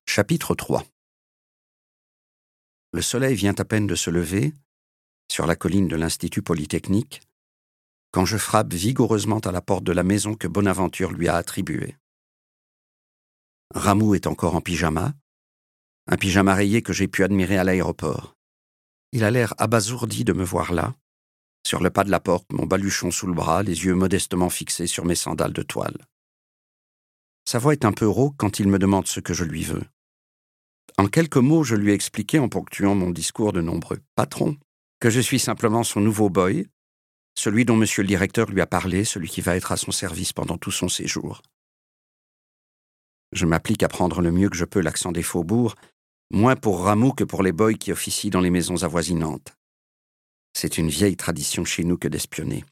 Chapitre 3. Le soleil vient à peine de se lever, sur la colline de l'Institut Polytechnique, quand je frappe vigoureusement à la porte de la maison que Bonaventure lui a attribuée. Rameau est encore en pyjama, un pyjama rayé que j'ai pu admirer à l'aéroport. Il a l'air abasourdi de me voir là, sur le pas de la porte, mon baluchon sous le bras, les yeux modestement fixés sur mes sandales de toile. Sa voix est un peu rauque quand il me demande ce que je lui veux. En quelques mots, je lui ai expliqué, en ponctuant mon discours de nombreux patrons, que je suis simplement son nouveau boy, celui dont monsieur le directeur lui a parlé, celui qui va être à son service pendant tout son séjour. Je m'applique à prendre le mieux que je peux l'accent des faubourgs, moins pour Rameau que pour les boys qui officient dans les maisons avoisinantes. C'est une vieille tradition chez nous que d'espionner.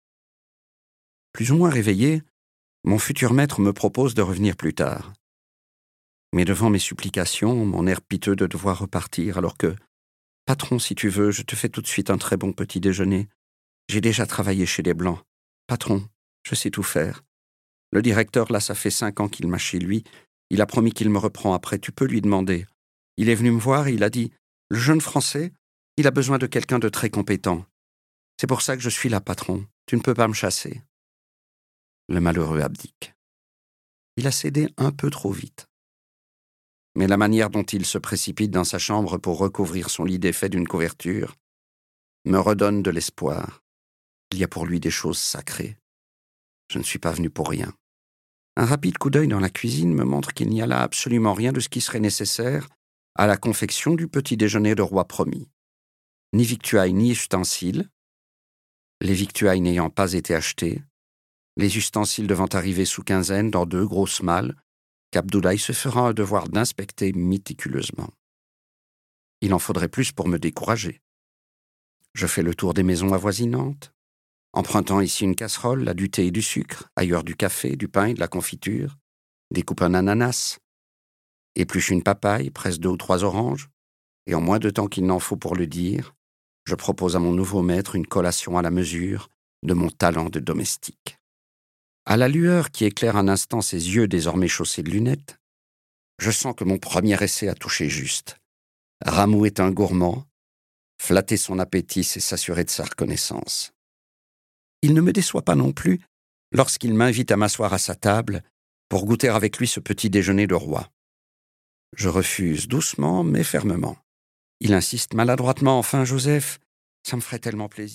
Plus ou moins réveillé, mon futur maître me propose de revenir plus tard. Mais devant mes supplications, mon air piteux de devoir repartir, alors que « Patron, si tu veux, je te fais tout de suite un très bon petit déjeuner. J'ai déjà travaillé chez les Blancs. Patron, je sais tout faire. Le directeur, là, ça fait 5 ans qu'il m'a chez lui. Il a promis qu'il me reprend après, tu peux lui demander. Il est venu me voir et il a dit « Le jeune Français, il a besoin de quelqu'un de très compétent. C'est pour ça que je suis là, patron. Tu ne peux pas me chasser. » Le malheureux abdique. Il a cédé un peu trop vite. Mais la manière dont il se précipite dans sa chambre pour recouvrir son lit défait d'une couverture me redonne de l'espoir. Il y a pour lui des choses sacrées. Je ne suis pas venu pour rien. Un rapide coup d'œil dans la cuisine me montre qu'il n'y a là absolument rien de ce qui serait nécessaire à la confection du petit déjeuner de roi promis. Ni victuailles ni ustensiles, les victuailles n'ayant pas été achetées, les ustensiles devant arriver sous quinzaine dans 2 grosses malles qu'Abdoulaye se fera un devoir d'inspecter méticuleusement. Il en faudrait plus pour me décourager. Je fais le tour des maisons avoisinantes, empruntant ici une casserole, là du thé et du sucre, ailleurs du café, du pain et de la confiture, découpe un ananas, épluche une papaye, presse 2 ou 3 oranges, et en moins de temps qu'il n'en faut pour le dire, je propose à mon nouveau maître une collation à la mesure de mon talent de domestique. À la lueur qui éclaire un instant ses yeux désormais chaussés de lunettes, je sens que mon premier essai a touché juste. Rameau est un gourmand. Flatter son appétit, c'est s'assurer de sa reconnaissance. Il ne me déçoit pas non plus lorsqu'il m'invite à m'asseoir à sa table pour goûter avec lui ce petit déjeuner de roi. Je refuse doucement mais fermement. Il insiste maladroitement « Enfin, Joseph, ça me ferait tellement plaisir. »